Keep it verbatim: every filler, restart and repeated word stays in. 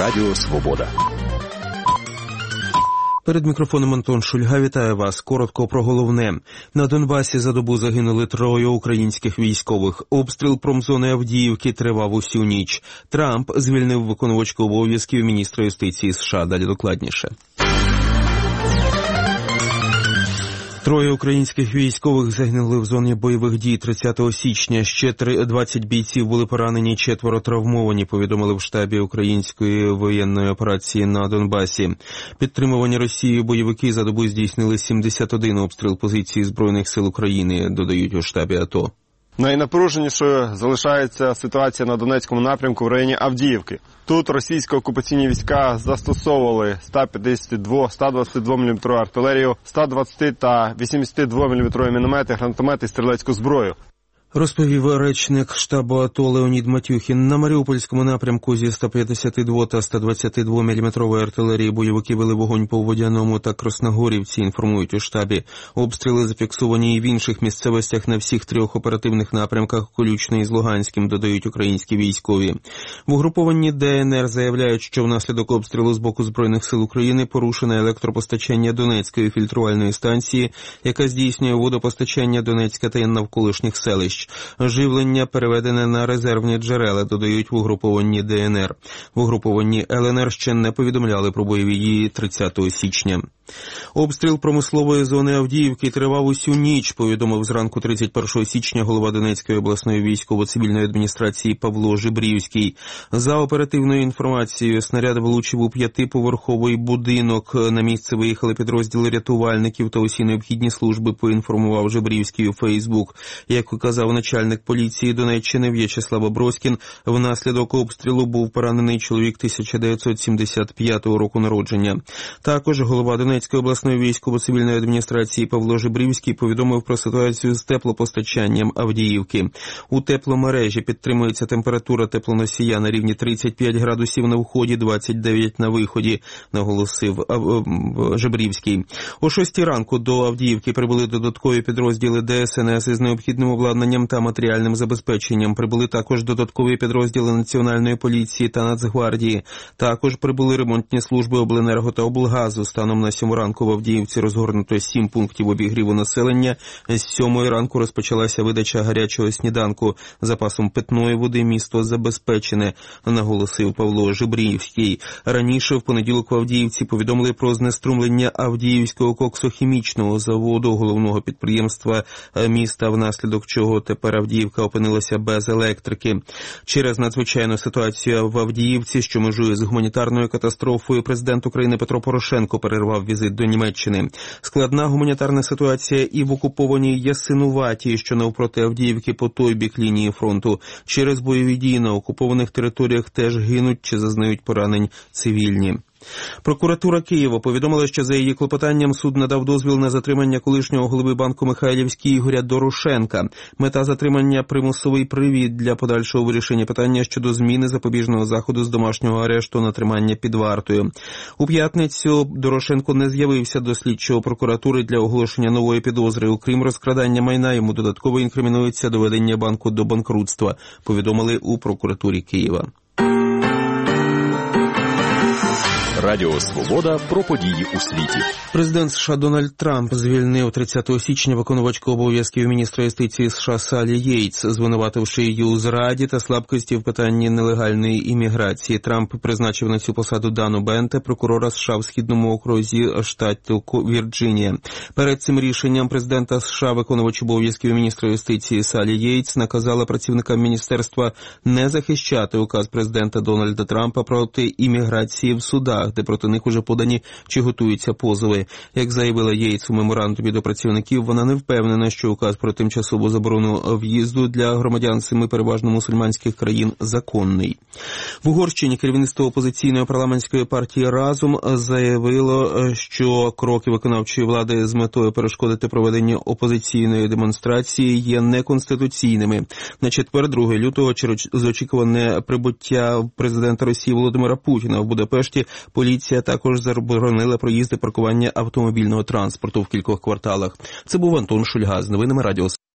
Радіо Свобода. Перед мікрофоном Антон Шульга. Вітаю вас. Коротко про головне. На Донбасі за добу загинули троє українських військових. Обстріл промзони Авдіївки тривав усю ніч. Трамп звільнив виконувачку обов'язків міністра юстиції США. Далі докладніше. Троє українських військових загинули в зоні бойових дій тридцятого січня. Ще двадцять бійців були поранені, четверо травмовані, повідомили в штабі української воєнної операції на Донбасі. Підтримувані Росією бойовики за добу здійснили сімдесят один обстріл позицій Збройних сил України, додають у штабі АТО. Найнапруженішою залишається ситуація на Донецькому напрямку в районі Авдіївки. Тут російсько-окупаційні війська застосовували сто п'ятдесят два, сто двадцять два міліметрову артилерію, сто двадцять та вісімдесят два міліметрові міномети, гранатомети і стрілецьку зброю. Розповів речник штабу АТО Леонід Матюхін. На Маріупольському напрямку зі сто п'ятдесят два та сто двадцять два міліметрової артилерії бойовики вели вогонь по Водяному та Красногорівці, інформують у штабі. Обстріли зафіксовані і в інших місцевостях на всіх трьох оперативних напрямках, включно із Луганським, додають українські військові. В угрупованні ДНР заявляють, що внаслідок обстрілу з боку Збройних сил України порушено електропостачання Донецької фільтрувальної станції, яка здійснює водопостачання Донецька та навколишніх селищ. Живлення переведене на резервні джерела, додають в угрупованні ДНР. В угрупованні ЛНР ще не повідомляли про бойові дії тридцятого січня. Обстріл промислової зони Авдіївки тривав усю ніч, повідомив зранку тридцять першого січня голова Донецької обласної військово-цивільної адміністрації Павло Жебрівський. За оперативною інформацією, снаряд влучив у п'ятиповерховий будинок. На місце виїхали підрозділи рятувальників та усі необхідні служби, поінформував Жебрівський у Фейсбук. Як указав начальник поліції Донеччини В'ячеслав Аброськін, внаслідок обстрілу був поранений чоловік тисяча дев'ятсот сімдесят п'ятого року народження. Також голова Донецької обласної військово-цивільної адміністрації Павло Жебрівський повідомив про ситуацію з теплопостачанням Авдіївки. У тепломережі підтримується температура теплоносія на рівні тридцять п'ять градусів на вході, двадцять дев'ять на виході, наголосив Жебрівський. О шостій ранку до Авдіївки прибули додаткові підрозділи ДСНС із необхідним обладнанням та матеріальним забезпеченням. Прибули також додаткові підрозділи Національної поліції та Нацгвардії. Також прибули ремонтні служби обленерго та облгазу. Станом на сьому ранку в Авдіївці розгорнуто сім пунктів обігріву населення. З сьомої ранку розпочалася видача гарячого сніданку. Запасом питної води місто забезпечене, наголосив Павло Жебрівський. Раніше в понеділок в Авдіївці повідомили про знеструмлення Авдіївського коксохімічного заводу, головного підприємства міста, внаслідок чого тепер Авдіївка опинилася без електрики. Через надзвичайну ситуацію в Авдіївці, що межує з гуманітарною катастрофою, президент України Петро Порошенко перервав візит до Німеччини. Складна гуманітарна ситуація і в окупованій Ясинуваті, що навпроти Авдіївки по той бік лінії фронту. Через бойові дії на окупованих територіях теж гинуть чи зазнають поранень цивільні. Прокуратура Києва повідомила, що за її клопотанням суд надав дозвіл на затримання колишнього голови банку Михайлівський Ігоря Дорошенка. Мета затримання – примусовий привід для подальшого вирішення питання щодо зміни запобіжного заходу з домашнього арешту на тримання під вартою. У п'ятницю Дорошенко не з'явився до слідчого прокуратури для оголошення нової підозри. Окрім розкрадання майна, йому додатково інкримінується доведення банку до банкрутства, повідомили у прокуратурі Києва. Радіо Свобода про події у світі. Президент США Дональд Трамп звільнив тридцятого січня виконувачку обов'язків міністра юстиції США Салі Єйтс, звинувативши її у зраді та слабкості в питанні нелегальної імміграції. Трамп призначив на цю посаду Дану Бенте, прокурора США в східному окрузі штату Вірджинія. Перед цим рішенням президента США виконувач обов'язків міністра юстиції Салі Єйтс наказала працівникам міністерства не захищати указ президента Дональда Трампа проти імміграції в судах, де проти них уже подані чи готуються позови. Як заявила Єйтс у меморандумі до працівників, вона не впевнена, що указ про тимчасову заборону в'їзду для громадян семи переважно мусульманських країн законний. В Угорщині керівництво опозиційної парламентської партії «Разум» заявило, що кроки виконавчої влади з метою перешкодити проведенню опозиційної демонстрації є неконституційними. На четвер, другого лютого, через очікуване прибуття президента Росії Володимира Путіна в Будапешті, поліція також заборонила проїзди паркування автомобільного транспорту в кількох кварталах. Це був Антон Шульга з новинами Радіо